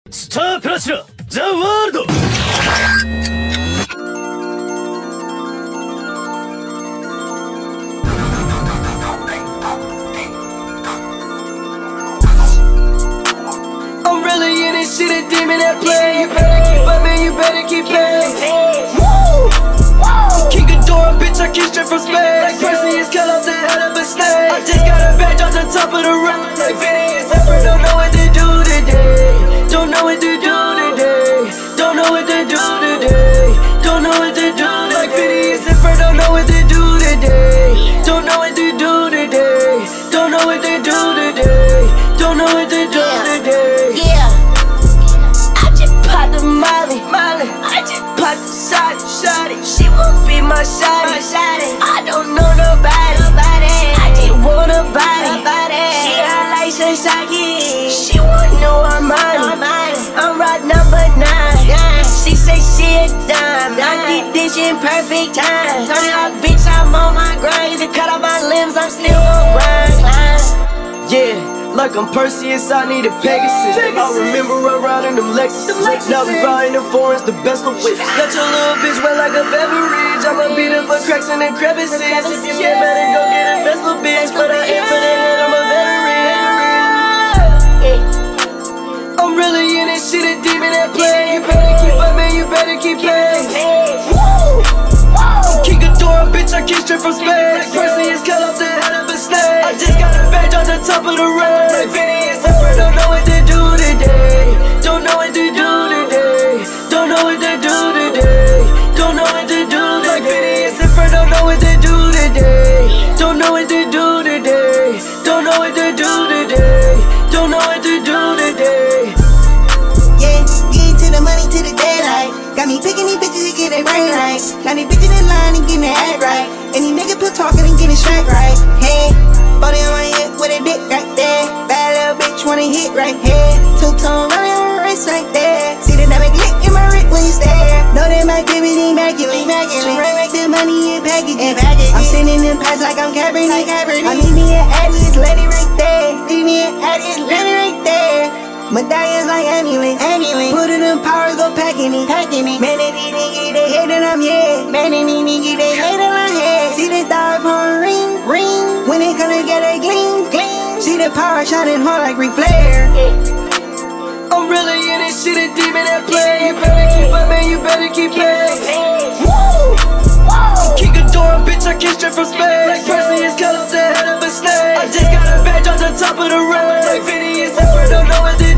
スタープラチナザ・ワールド。 I'm really in this shit, a demon at play. You better keep up, man, you better keep pace. Woo! King Ghidorah, bitch, I came straight from space. Like Perseus, cut off the head of a snake. I just got a badge on the top of the run. Like Phineas, Separate, don't know what to do today. Don't know what to do today. Don't know what to do today. Don't know what to do. Like Phineas, Separate, don't know what to do today. Don't know what to do today. Don't know what to do today. Don't know what to do today. Yeah, I just popped the Molly. I just popped the shotty. She won't be my shotty. I don't know nobody. I just want a body. She hot like Sasaki. She won't know I'm money. I'm right number 9. She say she a dime. I get this in perfect time. Turn it up, bitch, I'm on my grind. To cut off my limbs, I'm still on grind. Yeah, like I'm Perseus, I need a Pegasus. I remember around in them Lexus. Now we riding the foreigns, the best of whips. Got your little bitch wet like a beverage. I'ma beat up for cracks and crevices. If you scared, better go get a best little bitch. But I ain't for that, I'm a veteran. I'm really in this shit, a demon at play. You better keep up, man, you better keep pace. Woo! King Ghidorah, bitch, I came straight from space. Like Perseus, cut off the head of a snake. I just got a badge on the top of the race. Like Phineas, Separate, don't know what to do today. Don't know what to do today. Don't know what to do today. Don't know what to do. Like Phineas, Separate, don't know what to do today. Don't know what to do today. Don't know what to do today. Don't know what to do today. Yeah, getting to the money to the daylight. Got me picking these bitches to get it brain right. Got me bitches in line and getting it act right. And these niggas put talking and getting straight right. Hey, body on my hip with a dick right there. Bad little bitch wanna hit right here. Two-tone running on my wrist right there. See the dynamic lick in my wrist when you stare. Know that my baby immaculate. She bring back the money in packages. I'm sending them packs like I'm Kaepernick. I need me an Atlas lady right there. Need me an Atlas lady right there. Medallions like ambulance. Put it in powers, go packing it. Man, they niggas, they hate that I'm here. Man, they niggas, they hate that I'm here. See the star upon ring. When it come together, gleam. See the power shining hard like Ric Flair. I'm really in this shit, a demon at play. You better keep up, man, you better keep pace. Woo! King Ghidorah, bitch, I came straight from space. Like Perseus, cut off the head of a snake. I just got a badge on the top of the race. Like Phineas, Separate, don't know what to